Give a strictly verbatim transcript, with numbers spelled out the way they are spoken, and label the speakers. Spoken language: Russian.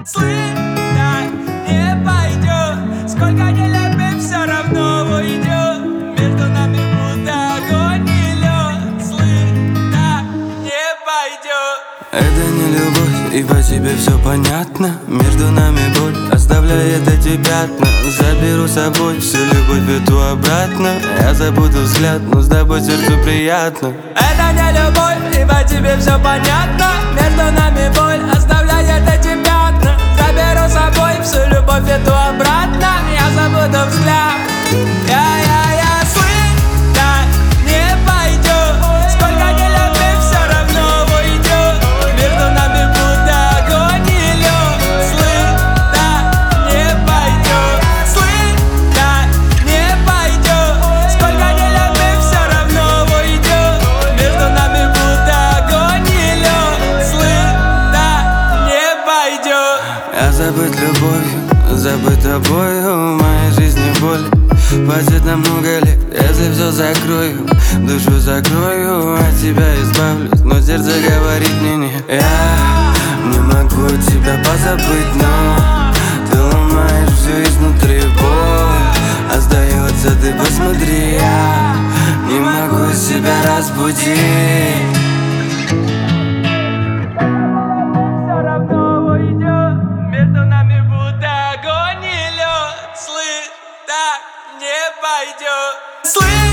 Speaker 1: Слышь, так не пойдет. Сколько не любим, все равно уйдет. Между нами будто огонь и лед. Слышь, так не пойдет.
Speaker 2: Это не любовь, и по тебе все понятно. Между нами боль оставляет эти пятна. Заберу с собой всю любовь эту обратно. Я забуду взгляд, но с тобой сердцу приятно.
Speaker 1: Это не любовь, и по тебе все понятно. Между нами боль оставляет эти пятна. Заберу с собой всю любовь эту обратно. Я забуду взгляд. Я-я-я, слышь, так не пойдет. Сколько не любим, все равно уйдет. Между нами будто огонь и лед. Слышь, так не пойдет. Слышь, так не пойдет. Сколько не любим, все равно уйдет. Между нами будто огонь и лед. Слышь, так не пойдет.
Speaker 2: Я забыть любовью, забыть тобою. В моей жизни боль хватит на много лет. Если все закрою, душу закрою, от тебя избавлюсь, но сердце говорит мне нет. Я не могу тебя позабыть, но ты ломаешь все изнутри, боль остается, ты посмотри. Я не могу себя разбудить.
Speaker 1: Все равно уйдет. Между нами будто огонь и лед. Слышь, так не пойдет. Слышь.